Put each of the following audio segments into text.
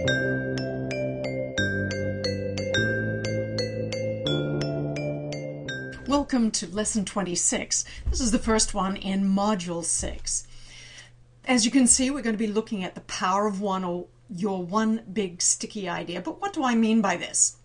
Welcome to Lesson 26. This is the first one in Module 6. As you can see, we're going to be looking at the power of one, or your one big sticky idea. But what do I mean by this?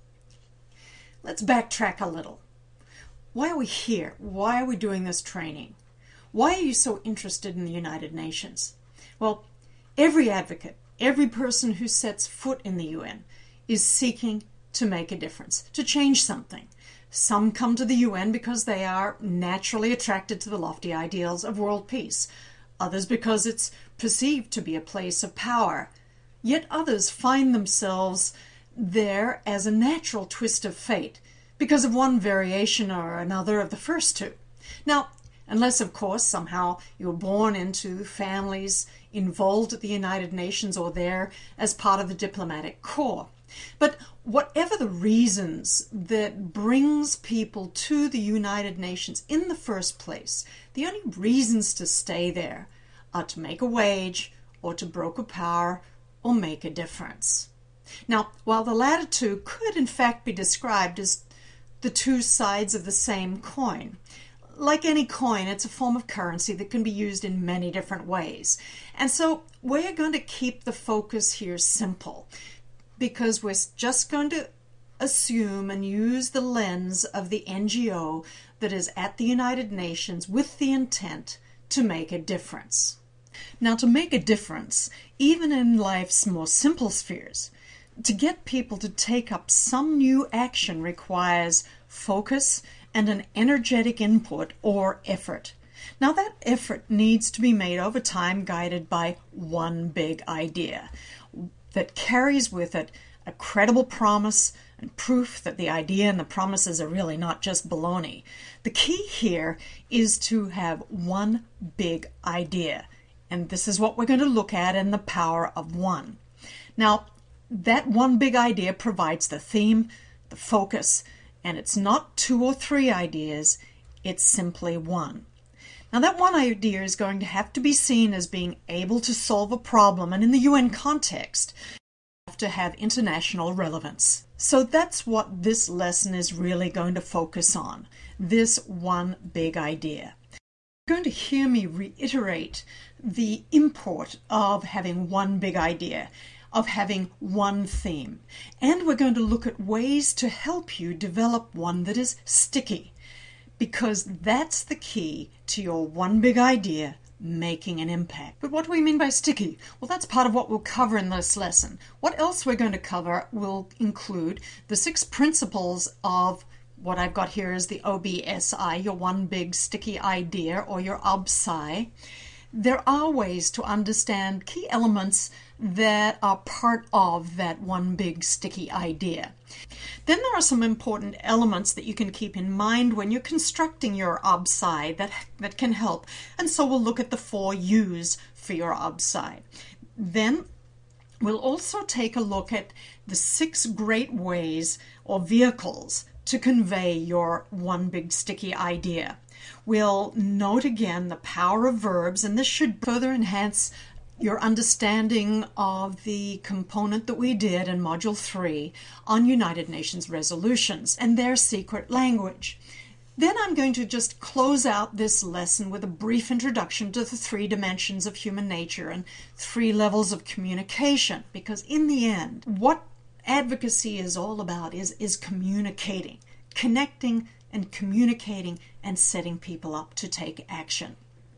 Let's backtrack a little. Why are we here? Why are we doing this training? Why are you so interested in the United Nations? Well, every advocate, every person who sets foot in the UN is seeking to make a difference, to change something. Some come to the UN because they are naturally attracted to the lofty ideals of world peace. Others because it's perceived to be a place of power. Yet others find themselves there as a natural twist of fate because of one variation or another of the first two. Now, unless, of course, somehow you're born into families involved at the United Nations or there as part of the diplomatic corps. But whatever the reasons that brings people to the United Nations in the first place, the only reasons to stay there are to make a wage or to broker power or make a difference. Now, while the latter two could in fact be described as the two sides of the same coin, like any coin, it's a form of currency that can be used in many different ways. And so we're going to keep the focus here simple, because we're just going to assume and use the lens of the NGO that is at the United Nations with the intent to make a difference. Now, to make a difference, even in life's more simple spheres, to get people to take up some new action requires focus and an energetic input or effort. Now, that effort needs to be made over time, guided by one big idea that carries with it a credible promise and proof that the idea and the promises are really not just baloney. The key here is to have one big idea, and this is what we're going to look at in the power of one. Now, that one big idea provides the theme, the focus, and it's not two or three ideas, it's simply one. Now, that one idea is going to have to be seen as being able to solve a problem, and in the UN context, have to have international relevance. So that's what this lesson is really going to focus on, this one big idea. You're going to hear me reiterate the import of having one big idea, of having one theme, and we're going to look at ways to help you develop one that is sticky, because that's the key to your one big idea making an impact. But what do we mean by sticky? Well, that's part of what we'll cover in this lesson. What else we're going to cover will include the 6 principles of what I've got here is the OBSI, your one big sticky idea, or your OBSI. There are ways to understand key elements that are part of that one big sticky idea. Then there are some important elements that you can keep in mind when you're constructing your OBSI that can help. And so we'll look at the 4 U's for your OBSI. Then we'll also take a look at the 6 great ways or vehicles to convey your one big sticky idea. We'll note again the power of verbs, and this should further enhance your understanding of the component that we did in Module 3 on United Nations resolutions and their secret language. Then I'm going to just close out this lesson with a brief introduction to the 3 dimensions of human nature and 3 levels of communication, because in the end, what advocacy is all about is communicating, connecting and communicating and setting people up to take action.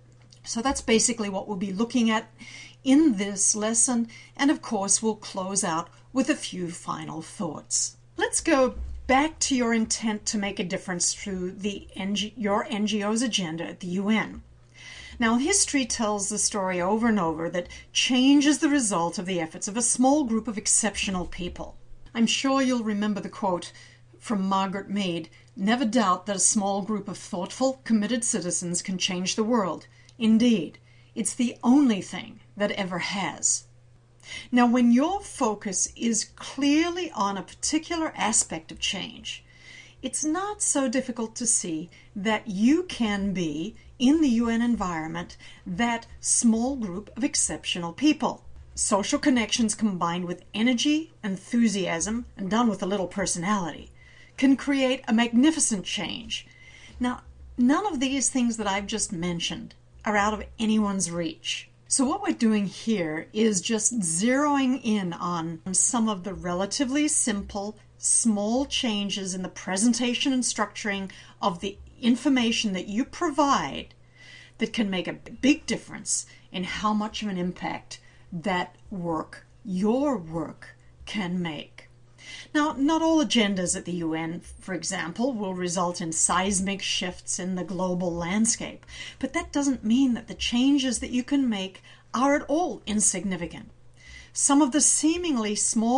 So that's basically what we'll be looking at in this lesson, and of course we'll close out with a few final thoughts. Let's go back to your intent to make a difference through your NGO's agenda at the UN. Now, history tells the story over and over that change is the result of the efforts of a small group of exceptional people. I'm sure you'll remember the quote from Margaret Mead, "Never doubt that a small group of thoughtful, committed citizens can change the world. Indeed, it's the only thing that ever has." Now, when your focus is clearly on a particular aspect of change, it's not so difficult to see that you can be, in the UN environment, that small group of exceptional people. Social connections combined with energy, enthusiasm, and done with a little personality can create a magnificent change. Now, none of these things that I've just mentioned are out of anyone's reach. So what we're doing here is just zeroing in on some of the relatively simple, small changes in the presentation and structuring of the information that you provide that can make a big difference in how much of an impact that work, your work, can make. Now, not all agendas at the UN, for example, will result in seismic shifts in the global landscape, but that doesn't mean that the changes that you can make are at all insignificant. Some of the seemingly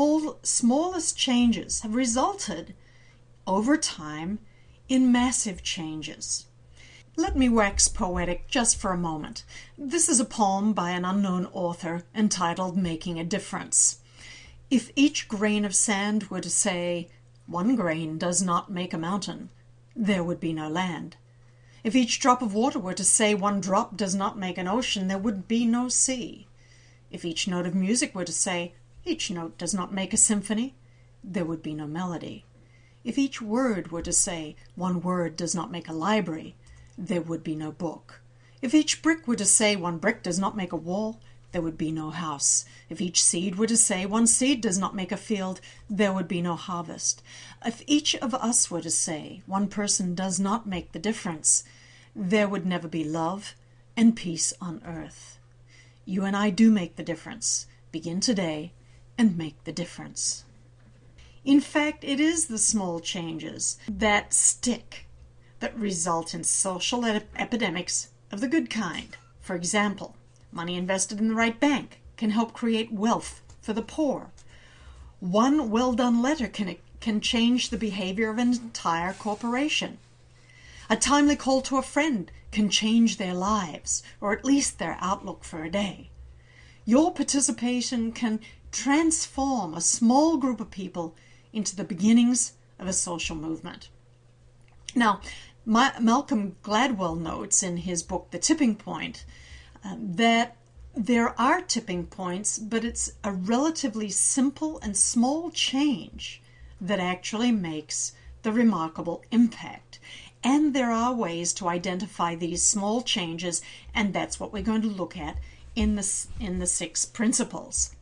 smallest changes have resulted, over time, in massive changes. Let me wax poetic just for a moment. This is a poem by an unknown author entitled Making a Difference. If each grain of sand were to say, "One grain does not make a mountain," there would be no land. If each drop of water were to say, "One drop does not make an ocean," there would be no sea. If each note of music were to say, "Each note does not make a symphony," there would be no melody. If each word were to say, "One word does not make a library," there would be no book. If each brick were to say, "One brick does not make a wall," there would be no house. If each seed were to say, "One seed does not make a field," there would be no harvest. If each of us were to say, "One person does not make the difference," there would never be love and peace on earth. You and I do make the difference. Begin today and make the difference. In fact, it is the small changes that stick that result in social epidemics of the good kind. For example, money invested in the right bank can help create wealth for the poor. One well-done letter can change the behavior of an entire corporation. A timely call to a friend can change their lives, or at least their outlook for a day. Your participation can transform a small group of people into the beginnings of a social movement. Now, Malcolm Gladwell notes in his book, The Tipping Point, that there are tipping points, but it's a relatively simple and small change that actually makes the remarkable impact. And there are ways to identify these small changes, and that's what we're going to look at in the 6 principles.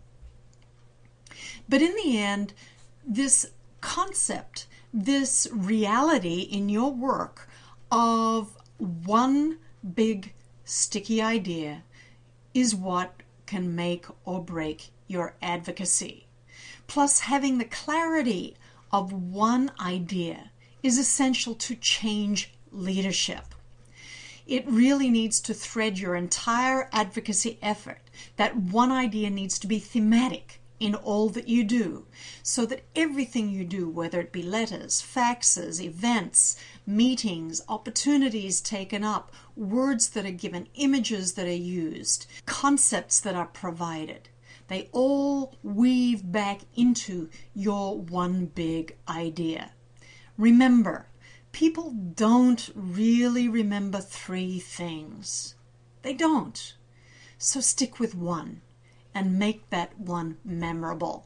But in the end, this concept, this reality in your work of one big sticky idea is what can make or break your advocacy. Plus, having the clarity of one idea is essential to change leadership. It really needs to thread your entire advocacy effort. That one idea needs to be thematic in all that you do, so that everything you do, whether it be letters, faxes, events, meetings, opportunities taken up, words that are given, images that are used, concepts that are provided, they all weave back into your one big idea. Remember, people don't really remember 3 things. They don't. So stick with one and make that one memorable.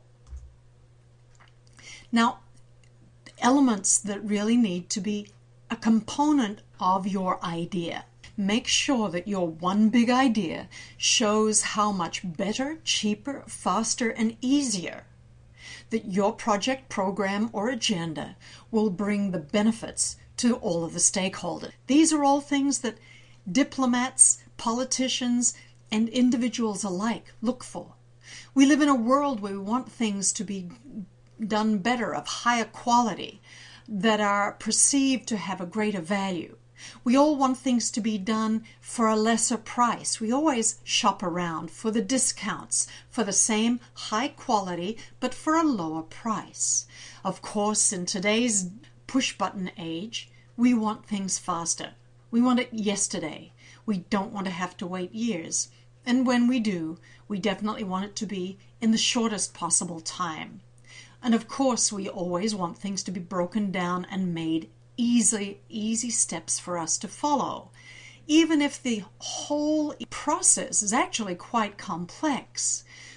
Now, elements that really need to be a component of your idea. Make sure that your one big idea shows how much better, cheaper, faster, and easier that your project, program, or agenda will bring the benefits to all of the stakeholders. These are all things that diplomats, politicians, and individuals alike look for. We live in a world where we want things to be done better, of higher quality, that are perceived to have a greater value. We all want things to be done for a lesser price. We always shop around for the discounts, for the same high quality, but for a lower price. Of course, in today's push-button age, we want things faster. We want it yesterday. We don't want to have to wait years. And when we do, we definitely want it to be in the shortest possible time. And of course, we always want things to be broken down and made easy steps for us to follow. Even if the whole process is actually quite complex,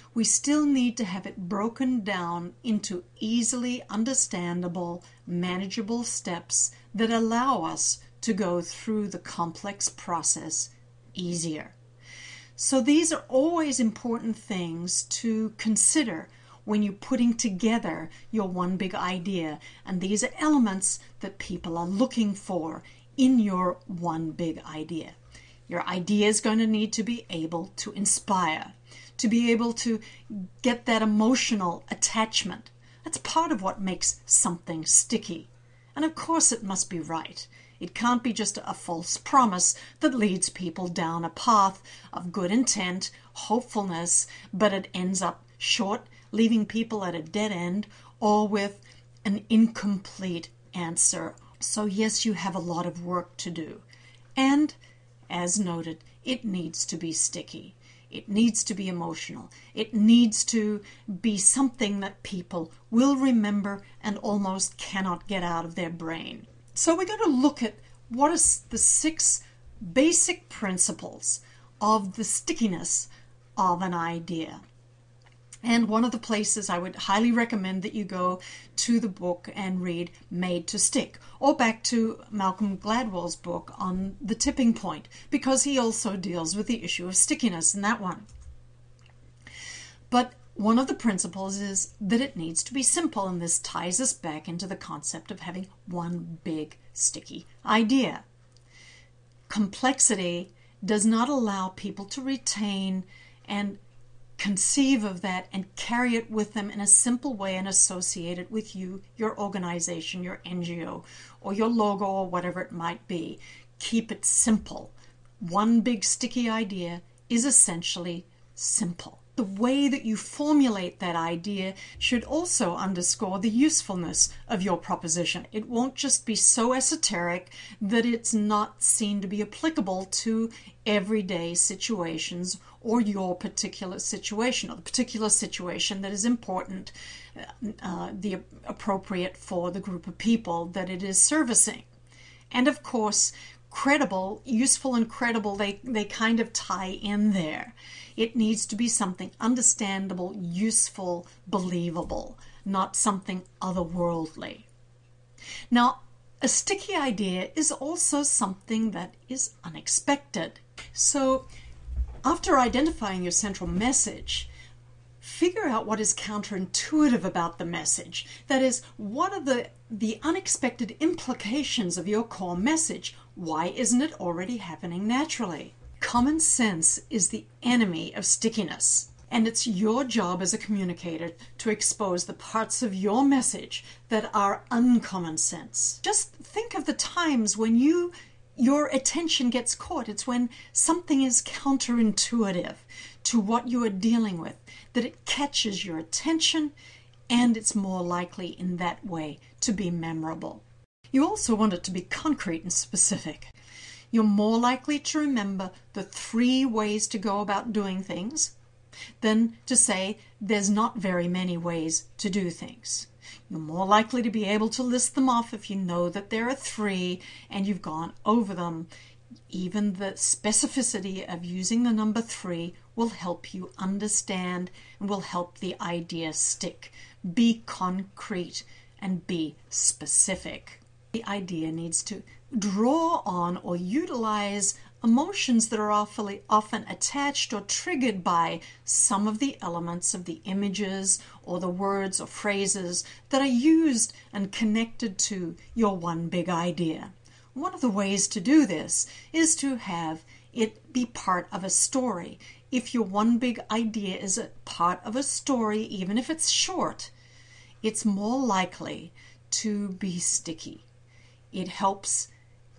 we still need to have it broken down into easily understandable, manageable steps that allow us to go through the complex process easier. So these are always important things to consider when you're putting together your one big idea. And these are elements that people are looking for in your one big idea. Your idea is going to need to be able to inspire, to be able to get that emotional attachment. That's part of what makes something sticky. And of course it must be right. It can't be just a false promise that leads people down a path of good intent, hopefulness, but it ends up short, leaving people at a dead end or with an incomplete answer. So yes, you have a lot of work to do. And as noted, it needs to be sticky. It needs to be emotional. It needs to be something that people will remember and almost cannot get out of their brain. So we're going to look at what are the 6 basic principles of the stickiness of an idea. And one of the places I would highly recommend that you go to the book and read Made to Stick, or back to Malcolm Gladwell's book on the tipping point, because he also deals with the issue of stickiness in that one. But one of the principles is that it needs to be simple, and this ties us back into the concept of having one big sticky idea. Complexity does not allow people to retain and conceive of that and carry it with them in a simple way and associate it with you, your organization, your NGO, or your logo, or whatever it might be. Keep it simple. One big sticky idea is essentially simple. The way that you formulate that idea should also underscore the usefulness of your proposition. It won't just be so esoteric that it's not seen to be applicable to everyday situations or your particular situation, or the particular situation that is important, the appropriate for the group of people that it is servicing. And of course, credible, useful and credible, they kind of tie in there. It needs to be something understandable, useful, believable, not something otherworldly. Now, a sticky idea is also something that is unexpected. So, after identifying your central message, figure out what is counterintuitive about the message. That is, what are the unexpected implications of your core message? Why isn't it already happening naturally? Common sense is the enemy of stickiness, and it's your job as a communicator to expose the parts of your message that are uncommon sense. Just think of the times when your attention gets caught. It's when something is counterintuitive to what you are dealing with, that it catches your attention, and it's more likely in that way to be memorable. You also want it to be concrete and specific. You're more likely to remember the 3 ways to go about doing things than to say there's not very many ways to do things. You're more likely to be able to list them off if you know that there are 3 and you've gone over them. Even the specificity of using the number 3 will help you understand and will help the idea stick. Be concrete and be specific. The idea needs to draw on or utilize emotions that are often attached or triggered by some of the elements of the images or the words or phrases that are used and connected to your one big idea. One of the ways to do this is to have it be part of a story. If your one big idea is a part of a story, even if it's short, it's more likely to be sticky. It helps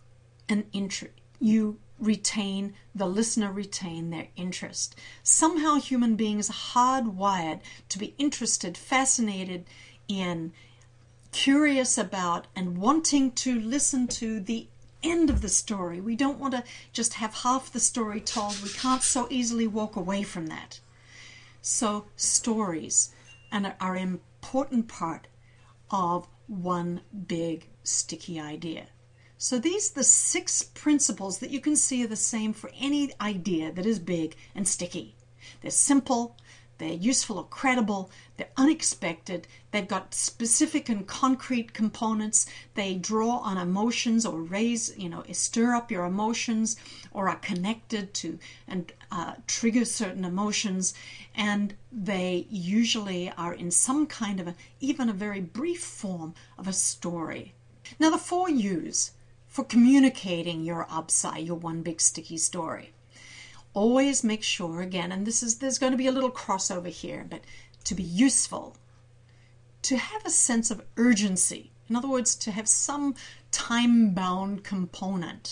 the listener retain their interest. Somehow human beings are hardwired to be interested, fascinated in, curious about, and wanting to listen to the end of the story. We don't want to just have half the story told. We can't so easily walk away from that. So stories are an important part of one big sticky idea. So these are the 6 principles that you can see are the same for any idea that is big and sticky. They're simple, they're useful or credible, they're unexpected, they've got specific and concrete components, they draw on emotions or raise, stir up your emotions, or are connected to and trigger certain emotions, and they usually are in some kind of even a very brief form of a story. Now, the 4 U's for communicating your upside, your one big sticky story. Always make sure, again, and there's going to be a little crossover here, but to be useful, to have a sense of urgency. In other words, to have some time-bound component.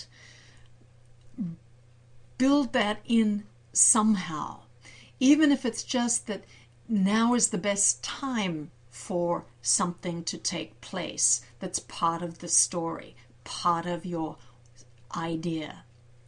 Build that in somehow, even if it's just that now is the best time for something to take place that's part of the story, part of your idea.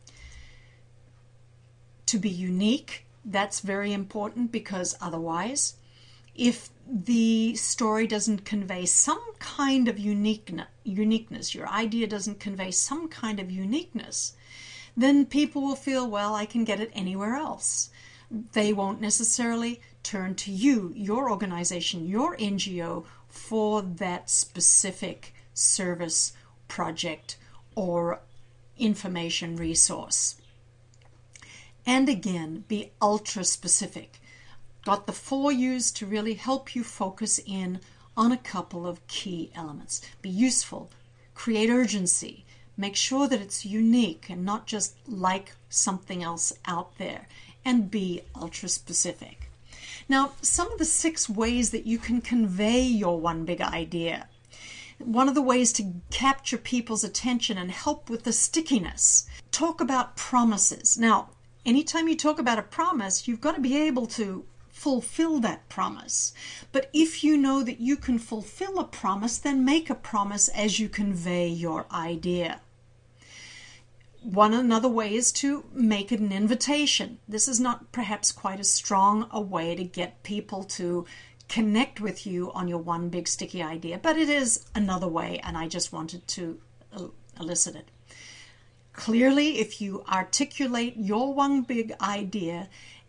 To be unique, that's very important, because otherwise, if the story doesn't convey some kind of uniqueness, your idea doesn't convey some kind of uniqueness, then people will feel, well, I can get it anywhere else. They won't necessarily turn to you, your organization, your NGO, for that specific service, project, or information resource. And again, be ultra specific. Got the 4 U's to really help you focus in on a couple of key elements. Be useful, create urgency, make sure that it's unique and not just like something else out there, and be ultra specific. Now, some of the 6 ways that you can convey your one big idea. One of the ways to capture people's attention and help with the stickiness. Talk about promises. Now, anytime you talk about a promise, you've got to be able to fulfill that promise. But if you know that you can fulfill a promise, then make a promise as you convey your idea. Another way is to make it an invitation. This is not perhaps quite as strong a way to get people to connect with you on your one big sticky idea, but it is another way, and I just wanted to elicit it. Clearly, if you articulate your one big idea,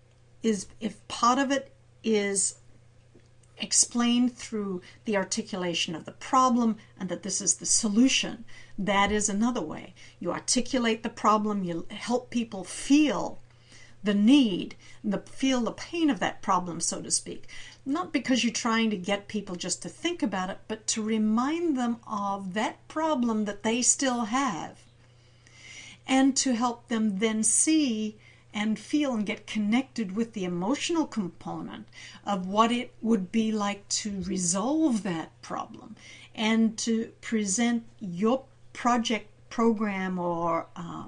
if part of it is explained through the articulation of the problem and that this is the solution, that is another way. You articulate the problem, you help people feel the need, feel the pain of that problem, so to speak. Not because you're trying to get people just to think about it, but to remind them of that problem that they still have, and to help them then see and feel and get connected with the emotional component of what it would be like to resolve that problem, and to present your project, program, or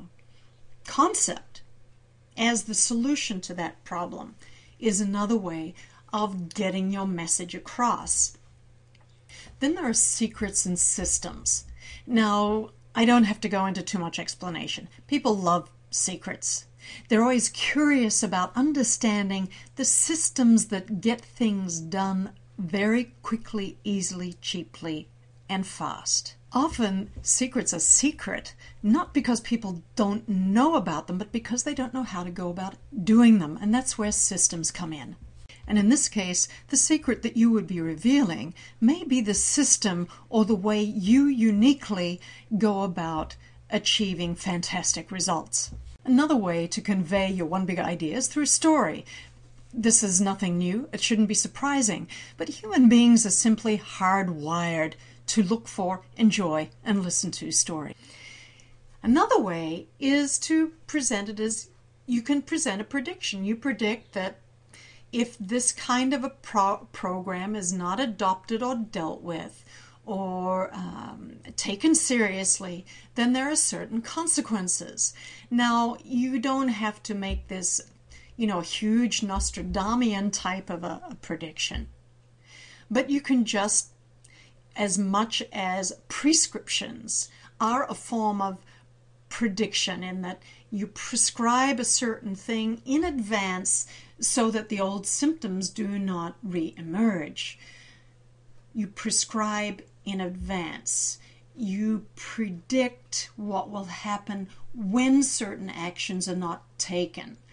concept as the solution to that problem is another way of getting your message across. Then there are secrets and systems. Now, I don't have to go into too much explanation. People love secrets. They're always curious about understanding the systems that get things done very quickly, easily, cheaply, and fast. Often secrets are secret, not because people don't know about them, but because they don't know how to go about doing them, and that's where systems come in. And in this case, the secret that you would be revealing may be the system or the way you uniquely go about achieving fantastic results. Another way to convey your one big idea is through story. This is nothing new. It shouldn't be surprising. But human beings are simply hardwired to look for, enjoy, and listen to story. Another way is to present it as you can present a prediction. You predict that if this kind of a program is not adopted or dealt with or taken seriously, then there are certain consequences. Now, you don't have to make this, a huge Nostradamian type of a prediction, but you can just, as much as prescriptions are a form of prediction in that you prescribe a certain thing in advance so that the old symptoms do not re-emerge. You prescribe in advance. You predict what will happen when certain actions are not taken.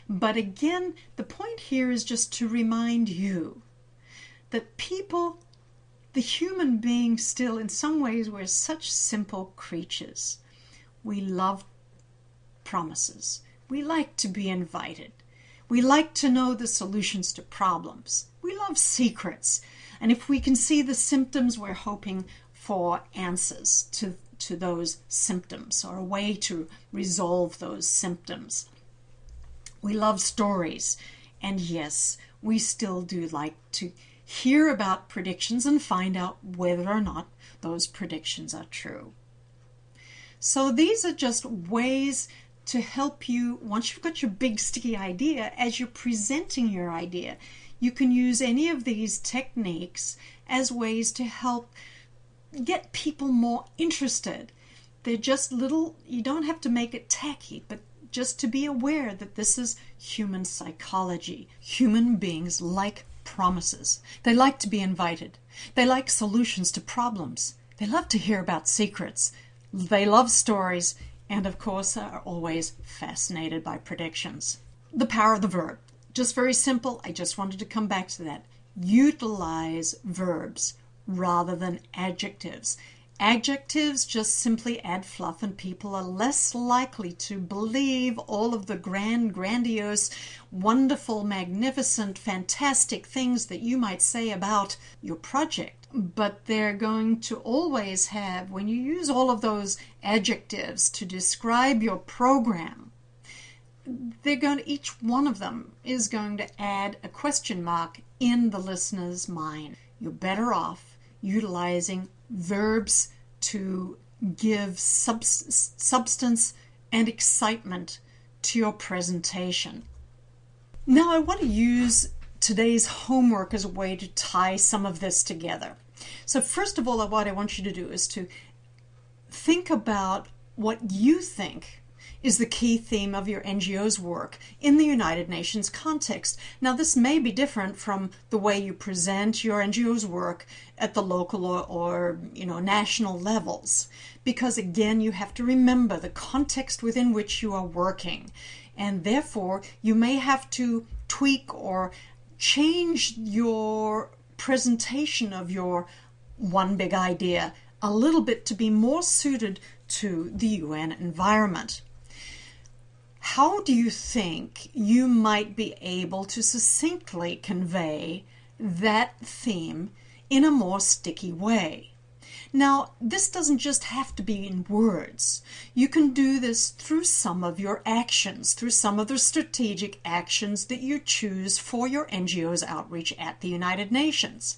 But again, the point here is just to remind you that people, the human beings still, in some ways, we're such simple creatures. We love promises. We like to be invited. We like to know the solutions to problems. We love secrets. And if we can see the symptoms, we're hoping for answers to those symptoms, or a way to resolve those symptoms. We love stories. And yes, we still do like to hear about predictions and find out whether or not those predictions are true. So these are just ways to help you, once you've got your big sticky idea, as you're presenting your idea, you can use any of these techniques as ways to help get people more interested. They're just little, you don't have to make it tacky, but just to be aware that this is human psychology. Human beings like promises. They like to be invited. They like solutions to problems. They love to hear about secrets. They love stories, and of course are always fascinated by predictions. The power of the verb. Just very simple. I just wanted to come back to that. Utilize verbs rather than adjectives. Adjectives just simply add fluff, and people are less likely to believe all of the grandiose, wonderful, magnificent, fantastic things that you might say about your project. But they're going to always have, when you use all of those adjectives to describe your program, each one of them is going to add a question mark in the listener's mind. You're better off utilizing verbs to give substance and excitement to your presentation. Now I want to use today's homework as a way to tie some of this together. So first of all, what I want you to do is to think about what you think is the key theme of your NGO's work in the United Nations context. Now, this may be different from the way you present your NGO's work at the local or national levels, because again, you have to remember the context within which you are working, and therefore you may have to tweak or change your presentation of your one big idea a little bit to be more suited to the UN environment. How do you think you might be able to succinctly convey that theme in a more sticky way? Now, this doesn't just have to be in words. You can do this through some of your actions, through some of the strategic actions that you choose for your NGO's outreach at the United Nations.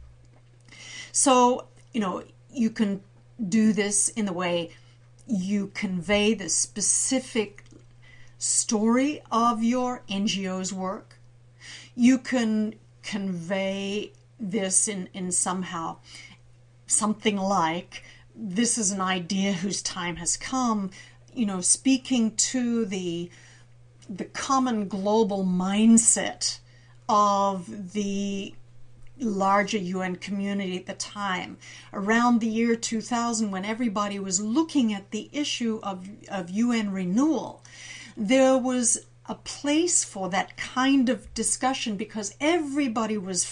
So, you can do this in the way you convey the specific story of your NGO's work. You can convey this in somehow something like, this is an idea whose time has come, speaking to the common global mindset of the larger UN community at the time. Around the year 2000, when everybody was looking at the issue of UN renewal, there was a place for that kind of discussion because everybody was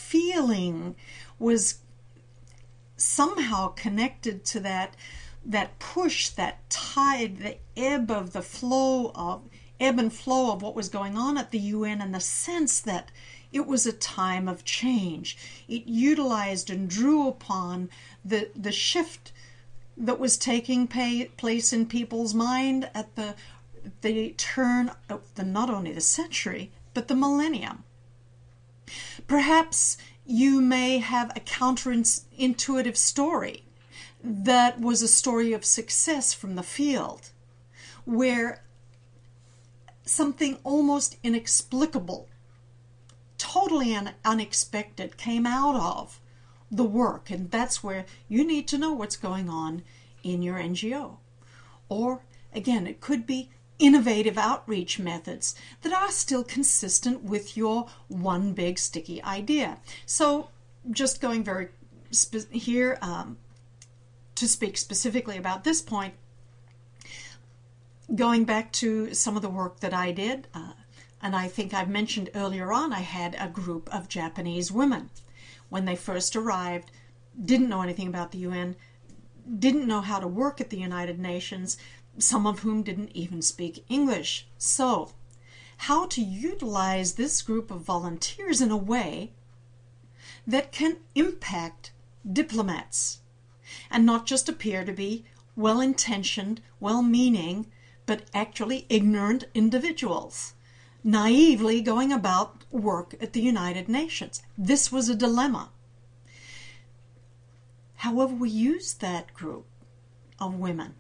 somehow connected to that push, that tide, the ebb and flow of what was going on at the UN, and the sense that it was a time of change. It utilized and drew upon the shift that was taking place in people's mind at the turn of not only the century, but the millennium. Perhaps you may have a counterintuitive story that was a story of success from the field, where something almost inexplicable, totally unexpected came out of the work, and that's where you need to know what's going on in your NGO. Or, again, it could be innovative outreach methods that are still consistent with your one big sticky idea. So, just going very here to speak specifically about this point, going back to some of the work that I did, And I think I've mentioned earlier on, I had a group of Japanese women. When they first arrived, didn't know anything about the UN, didn't know how to work at the United Nations, some of whom didn't even speak English. So, how to utilize this group of volunteers in a way that can impact diplomats and not just appear to be well-intentioned, well-meaning, but actually ignorant individuals, naively going about work at the United Nations. This was a dilemma. However, we used that group of women.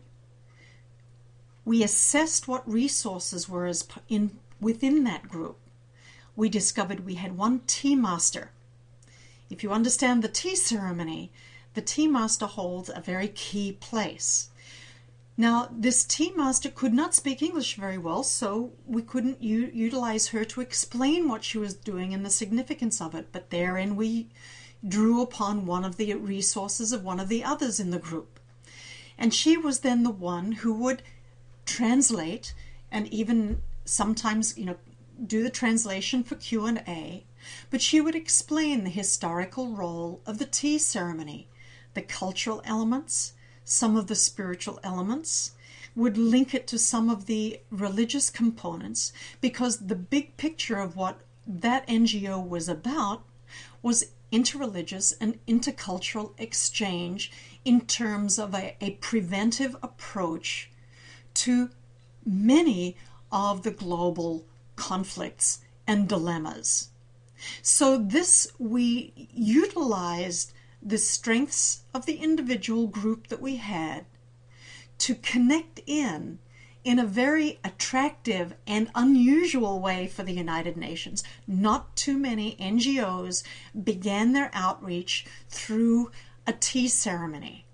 We assessed what resources were within that group. We discovered we had one tea master. If you understand the tea ceremony, the tea master holds a very key place. Now, this tea master could not speak English very well, so we couldn't utilize her to explain what she was doing and the significance of it. But therein we drew upon one of the resources of one of the others in the group. And she was then the one who would translate and even sometimes, do the translation for Q&A, but she would explain the historical role of the tea ceremony, the cultural elements, some of the spiritual elements, would link it to some of the religious components, because the big picture of what that NGO was about was interreligious and intercultural exchange in terms of a preventive approach to many of the global conflicts and dilemmas. So we utilized the strengths of the individual group that we had to connect in a very attractive and unusual way for the United Nations. Not too many NGOs began their outreach through a tea ceremony,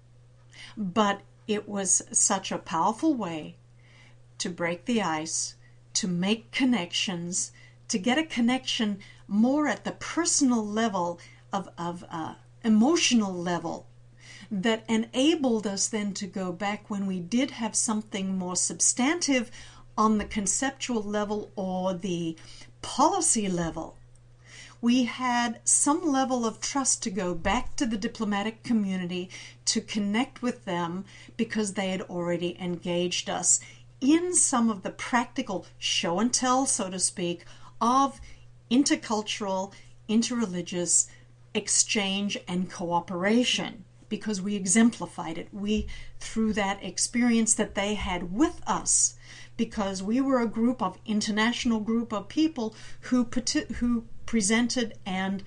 but it was such a powerful way to break the ice, to make connections, to get a connection more at the personal level of emotional level, that enabled us then to go back when we did have something more substantive on the conceptual level or the policy level. We had some level of trust to go back to the diplomatic community to connect with them, because they had already engaged us in some of the practical show and tell, so to speak, of intercultural, interreligious exchange and cooperation, because we exemplified it. Through that experience that they had with us, because we were a international group of people who presented and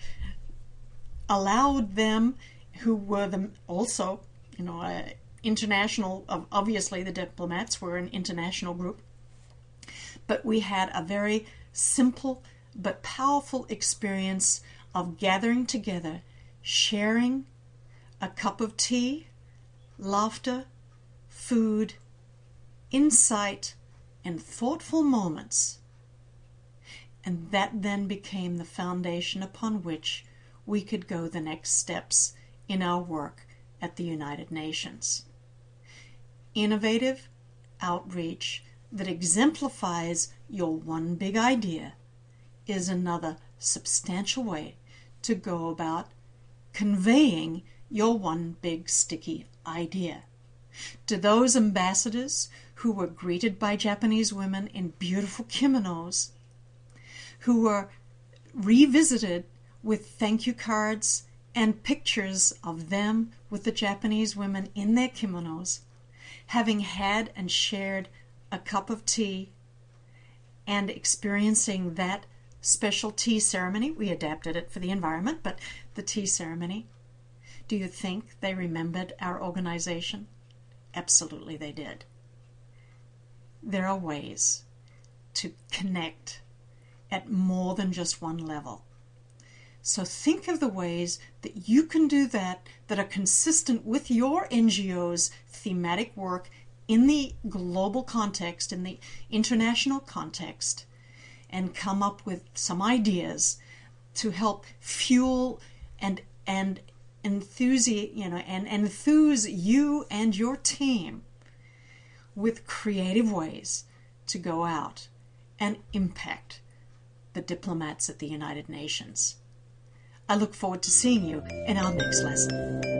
allowed them, who were also, international, obviously the diplomats were an international group, but we had a very simple but powerful experience of gathering together, sharing a cup of tea, laughter, food, insight, and thoughtful moments. And that then became the foundation upon which we could go the next steps in our work at the United Nations. Innovative outreach that exemplifies your one big idea is another substantial way to go about conveying your one big sticky idea. To those ambassadors who were greeted by Japanese women in beautiful kimonos, who were revisited with thank you cards and pictures of them with the Japanese women in their kimonos, having had and shared a cup of tea and experiencing that special tea ceremony. We adapted it for the environment, but the tea ceremony. Do you think they remembered our organization? Absolutely they did. There are ways to connect at more than just one level. So think of the ways that you can do that are consistent with your NGO's thematic work in the global context, in the international context, and come up with some ideas to help fuel and enthuse you and your team with creative ways to go out and impact the diplomats at the United Nations. I look forward to seeing you in our next lesson.